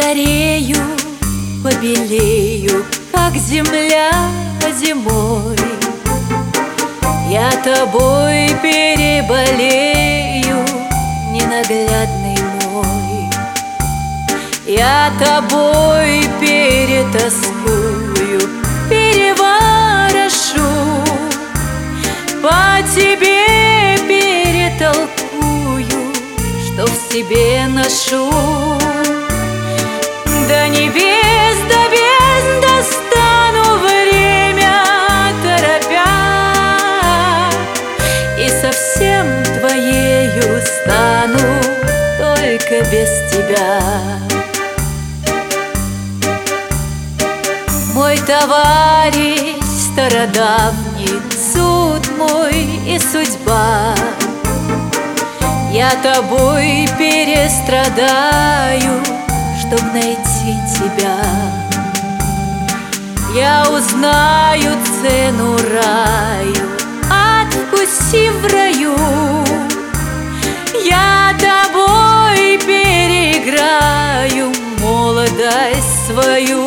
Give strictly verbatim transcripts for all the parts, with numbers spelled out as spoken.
постарею, побелею, как земля зимой. Я тобой переболею, ненаглядный мой. Я тобой перетоскую, переворошу, по тебе перетолкую, что в себе ношу. До небес, до бездн достану время торопя, и совсем твоею стану, только без тебя. Мой товарищ стародавний, суд мой и судьба, я тобой перестрадаю, чтоб найти тебя. Я узнаю цену раю, откусив в раю. Я тобой переиграю молодость свою.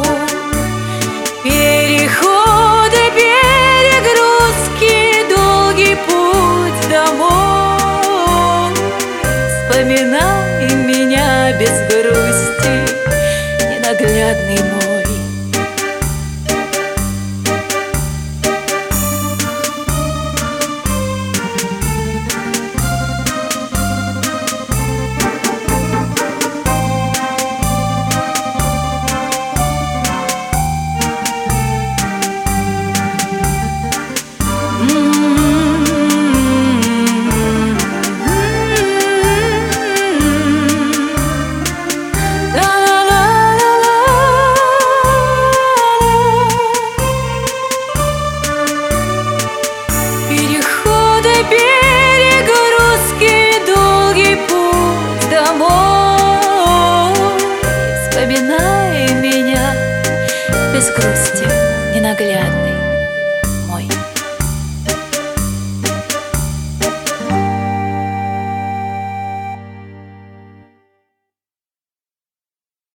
Переходы, перегрузки, долгий путь домой. Вспоминай меня без грусти, ненаглядный мой.